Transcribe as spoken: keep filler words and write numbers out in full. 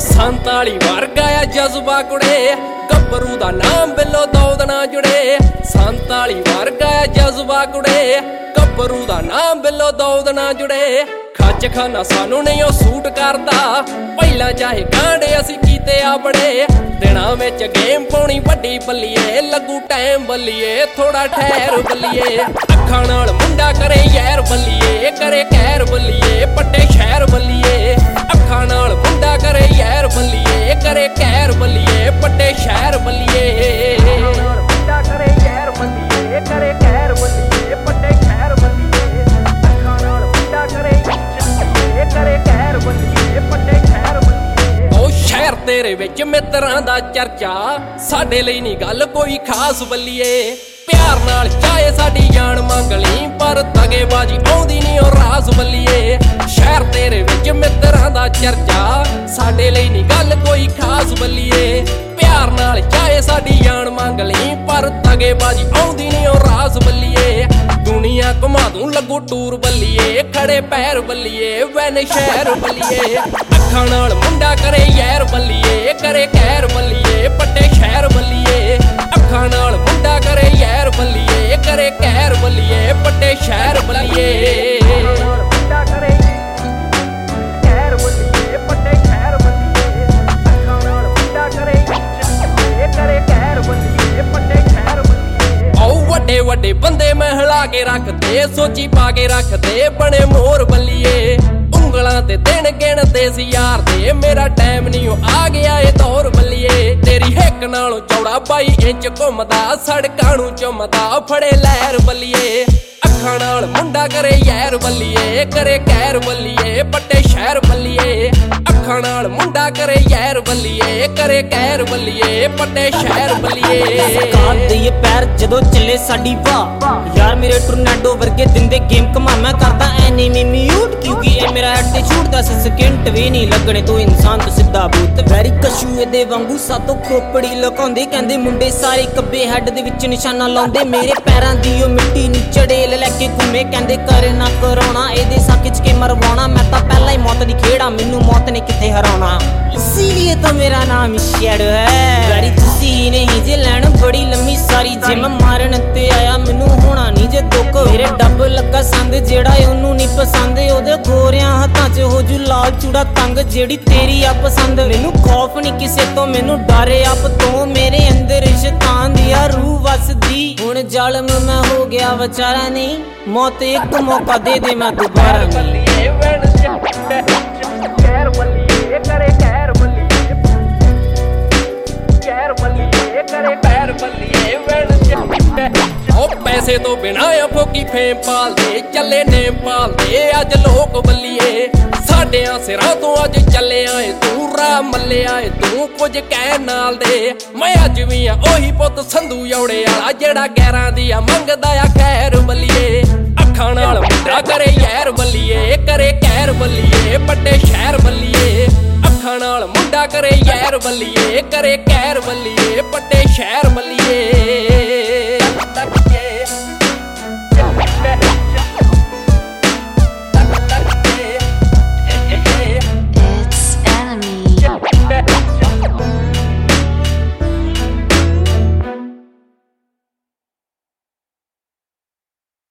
ਸੰਤਾਲੀ ਵਰਗਾ ਆ ਜਜ਼ਬਾ ਕੁੜੇ ਗੱਭਰੂ ਦਾ ਨਾਮ ਬਿੱਲੋ ਦੌਦ ਨਾ ਜੁੜੇ। ਸੰਤਾਲੀ ਵਰਗਾ ਆ ਜਜ਼ਬਾ ਕੁੜੇ ਗੱਭਰੂ ਦਾ ਨਾਮ ਬਿੱਲੋ ਦੌਦ ਨਾ ਜੁੜੇ। ਖੱਚ ਖਾਨਾ ਸਾਨੂੰ ਨਹੀਂ ਉਹ ਸੂਟ ਕਰਦਾ ਪਹਿਲਾਂ ਚਾਹੇ ਕਾਂਡੇ ਅਸੀਂ ਕੀਤੇ ਆ ਬੜੇ। ਦਿਨਾਂ ਵਿੱਚ ਗੇਮ ਪਾਉਣੀ ਵੱਡੀ ਬੱਲੀਏ ਲੱਗੂ ਟਾਈਮ ਬੱਲੀਏ ਥੋੜਾ ਠਹਿਰ ਬੱਲੀਏ। ਅੱਖਾਂ ਨਾਲ ਮੁੰਡਾ ਕਰੇ ਯਾਰ ਬੱਲੀਏ ਕਰੇ ਕਹਿਰ ਬੱਲੀਏ ਪੱਟੇ ਸ਼ਹਿਰ ਬੱਲੀਏ। ਅੱਖਾਂ ਨਾਲ ਮੁੰਡਾ ਕਰੇ ਯਾਰ ਬੱਲੀਏ ਕਰੇ ਕਹਿਰ ਬੱਲੀਏ ਪੱਟੇ ਸ਼ਹਿਰ ਬੱਲੀਏ। ਮੁੰਡਾ ਕਰੇ ਯਾਰ ਬੱਲੀਏ ਕਰੇ ਕਹਿਰ ਬੱਲੀਏ ਪੱਟੇ ਸ਼ਹਿਰ ਬੱਲੀਏ। ਅੱਖਾਂ ਨਾਲ ਮੁੰਡਾ ਕਰੇ ਕਰੇ ਕਹਿਰ ਬੱਲੀਏ ਪੱਟੇ ਸ਼ਹਿਰ ਬੱਲੀਏ। ਉਹ ਸ਼ਹਿਰ ਤੇਰੇ ਵਿੱਚ ਮਿੱਤਰਾਂ ਦਾ ਚਰਚਾ ਸਾਡੇ ਲਈ ਨਹੀਂ ਗੱਲ ਕੋਈ ਖਾਸ ਬੱਲੀਏ। ਪਿਆਰ ਨਾਲ ਚਾਹੇ ਸਾਡੀ ਜਾਨ ਮੰਗ ਲਈ ਪਰ ਦਗੇਬਾਜੀ ਆਉਂਦੀ ਨਹੀਂ ਉਹ ਰਾਸ ਬੱਲੀਏ। ਸ਼ਹਿਰ ਤੇਰੇ ਵਿੱਚ ਮਿੱਤਰਾਂ ਦਾ ਚਰਚਾ ਸਾਡੇ ਲਈ ਨਹੀਂ ਗੱਲ ਕੋਈ ਖਾਸ ਬੱਲੀਏ। ਪਿਆਰ ਨਾਲ ਚਾਹੇ ਸਾਡੀ ਜਾਨ ਮੰਗ ਲਈ ਪਰ ਦਗੇਬਾਜੀ ਆਉਂਦੀ ਨਹੀਂ ਉਹ ਰਾਸ ਬੱਲੀਏ। ਦੁਨੀਆ ਘੁਮਾ ਦੂੰ ਲੱਗੂ ਟੂਰ ਬੱਲੀਏ ਖੜੇ ਪੈਰ ਬੱਲੀਏ ਵੈਨ ਸ਼ਹਿਰ ਬੱਲੀਏ। ਅੱਖਾਂ ਨਾਲ ਮੁੰਡਾ ਕਰੇ ਯਾਰ ਬੱਲੀਏ ਕਰੇ ਕਹਿਰ ਬੱਲੀਏ ਪੱਟੇ ਸ਼ਹਿਰ ਬੱਲੀਏ। ਅੱਖਾਂ ਨਾਲ ਮੁੰਡਾ ਕਰੇ ਯਾਰ ਬੱਲੀਏ ਕਰੇ ਕਹਿਰ ਬੱਲੀਏ ਪੱਟੇ ਸ਼ਹਿਰ ਬੱਲੀਏ। ਮੁੰਡਾ ਕਰੇ ਕਹਿਰ ਬੱਲੀਏ ਪੱਟੇ ਸ਼ਹਿਰ ਬੱਲੀਏ। ਅੱਖਾਂ ਨਾਲ ਮੁੰਡਾ ਕਰੇ ਕਰੇ ਕਹਿਰ ਬੱਲੀਏ ਪੱਟੇ ਸ਼ਹਿਰ ਬੱਲੀਏ। ਆਓ ਵੱਡੇ ਵੱਡੇ ਬੰਦੇ ਮਹਿਲਾ ਕੇ ਰੱਖਦੇ ਸੋਚੀ ਪਾ ਕੇ ਰੱਖਦੇ ਬਣੇ ਮੋਰ ਬੱਲੀਏ। ਉਂਗਲਾਂ ਤੇ ਦਿਨ ਗਿਣਦੇ ਸੀ ਯਾਰ ਦੇ ਮੇਰਾ ਟਾਈਮ ਨਹੀਂ ਉਹ ਆ ਗਿਆ ਏ ਦੌਰ ਬੱਲੀਏ। ਤੇਰੀ ਹਿੱਕ ਨਾਲੋਂ ਚੌੜਾ ਬਾਈ ਇੰਚ ਘੁੰਮਦਾ ਸੜਕਾਂ ਨੂੰ ਚੁੰਮਦਾ ਫੜੇ ਲਹਿਰ ਬੱਲੀਏ। ਅੱਖਾਂ ਨਾਲ ਮੁੰਡਾ ਕਰੇ ਯਾਰ ਬੱਲੀਏ ਕਰੇ ਕਹਿਰ ਬੱਲੀਏ ਪੱਟੇ ਸ਼ਹਿਰ ਬੱਲੀਏ। ਅੱਖਾਂ ਨਾਲ ਮੁੰਡਾ ਕਰੇ ਯਾਰ ਬੱਲੀਏ ਕਰੇ ਕਹਿਰ ਬੱਲੀਏ ਪੱਟੇ ਸ਼ਹਿਰ ਬੱਲੀਏ। ਕਾਰ ਦਈਏ ਪੈਰ ਜਦੋਂ ਚੱਲੇ ਸਾਡੀ ਵਾਹ ਯਾਰ ਮੇਰੇ ਟੋਰਨੈਡੋ ਵਰਗੇ ਦਿੰਦੇ ਗੇਮ ਕਮਾ ਮੈਂ ਕਰਦਾ ਐਨੀਮੀ ਮਿਊਟ ਕਿਉਂਕਿ ਇਹ ਮੇਰਾ ਐਟੀਟਿਊਡ ਦਸ ਸਕਿੰਟ ਵੀ ਨਹੀਂ ਲੱਗਣੇ ਤੂੰ ਇਨਸਾਨ ਤੋਂ ਸਿੱਧਾ ਬੂਤ। ਵੈਰੀ ਕਸ਼ੂ ਇਹਦੇ ਵਾਂਗੂ ਸਾਤੋਂ ਖੋਪੜੀ ਲੁਕਾਉਂਦੇ ਕਹਿੰਦੇ ਮੁੰਡੇ ਸਾਰੇ ਕੱਬੇ ਹੈਡ ਦੇ ਵਿੱਚ ਨਿਸ਼ਾਨਾ ਲਾਉਂਦੇ। ਮੇਰੇ ਪੈਰਾਂ ਦੀ ਉਹ ਮਿੱਟੀ ਨੀ ਚੜੇਲ ਲੈ ਕੇ ਘੁੰਮੇ ਕਹਿੰਦੇ ਕਰ ਨਾ ਕਰਾਉਣਾ ਇਹਦੇ ਸਾਕ ਚ ਕੇ ਮਰਵਾਉਣਾ। ਮੈਂ ਤਾਂ ਪਹਿਲਾਂ ਹੀ ਮੌਤ ਦੀ ਖੇੜਾ ਮੈਨੂੰ ਮੌਤ ਨੇ ਕਿੱਥੇ ਹਰਾਉਣਾ ਇਸੀਲੀਏ ਤਾਂ ਮੇਰਾ ਨਾਮ ਸ਼ੈਡੋ ਹੈ। ਵੈਰੀ ਤੁਸੀਂ ਨਹੀਂ ਜੇ ਲੈਣ ਬੜੀ ਲੰਮੀ ਸਾਰੀ ਜੇ ਮੈਂ ਮਾਰਨ ਤੇ ਆਇਆ ਮੈਨੂੰ ਹੋਣਾ ਨਹੀਂ ਜੇ ਦੁੱਖ। ਮੇਰੇ ਡੱਬ ਲੱਗਾ ਸੰਦ ਜਿਹੜਾ ਉਹਨੂੰ ਨਹੀਂ ਪਸੰਦ ਉਹਦੇ ਗੋਰਿਆਂ ਹੱਥਾਂ ਚ ਹੋ ਜੂ ਲਾਲ ਚੂੜਾ ਤੰਗ ਜਿਹੜੀ ਤੇਰੀ ਆ ਪਸੰਦ। ਮੈਨੂੰ ਖੌਫ ਨਹੀਂ ਕਿਸੇ ਤੋਂ ਮੈਨੂੰ ਡਰ ਆਪ ਤੋਂ ਮੇਰੇ ਅੰਦਰ ਸ਼ੈਤਾਨ ਦੀ ਆ ਰੂਹ ਵਸਦੀ। ਹੁਣ ਜ਼ਾਲਮ ਮੈਂ ਹੋ ਗਿਆ ਵਿਚਾਰਾ ਨਹੀਂ ਮੌਤ ਇੱਕ ਮੌਕਾ ਦੇ ਦੇ ਮੈਂ ਦੁਬਾਰਾ ਨਹੀਂ। ਕਹਿਰ ਬੱਲੀਏ ਕਰੇ ਕਹਿਰ ਬੱਲੀਏ ਕਹਿਰ ਬੱਲੀਏ ਕਰੇ ਕਹਿਰ ਬੱਲੀਏ ਉਹ ਪੈਸੇ ਤੋਂ ਬਿਨਾਂ ਆ ਫੋਕੀ ਫੇਮ ਪਾਲਦੇ ਚੱਲੇ ਨੇਮ ਪਾਲਦੇ ਅੱਜ ਲੋਕ ਬੱਲੀਏ। ਸਾਡਿਆਂ ਸਿਰਾਂ ਤੋਂ ਅੱਜ ਚੱਲਿਆ ਏ ਤੂੰ ਰਾਹ ਮੱਲਿਆ ਏ ਤੂੰ ਕੁਝ ਕਹਿਣ ਨਾਲ ਦੇ। ਮੈਂ ਅੱਜ ਵੀ ਆ ਉਹੀ ਪੁੱਤ ਸੰਧੂ ਜੌੜੇ ਵਾਲਾ ਜਿਹੜਾ ਗੈਰਾਂ ਦੀ ਆ ਮੰਗਦਾ ਆ ਖੈਰ ਬੱਲੀਏ। ਅੱਖਾਂ ਨਾਲ ਮੁੰਡਾ ਕਰੇ ਯਾਰ ਬੱਲੀਏ ਕਰੇ ਕਹਿਰ ਬੱਲੀਏ ਪੱਟੇ ਸ਼ਹਿਰ ਬੱਲੀਏ। ਅੱਖਾਂ ਨਾਲ ਮੁੰਡਾ ਕਰੇ ਯਾਰ ਬੱਲੀਏ ਕਰੇ ਕਹਿਰ ਬੱਲੀਏ ਪੱਟੇ ਸ਼ਹਿਰ ਬੱਲੀਏ।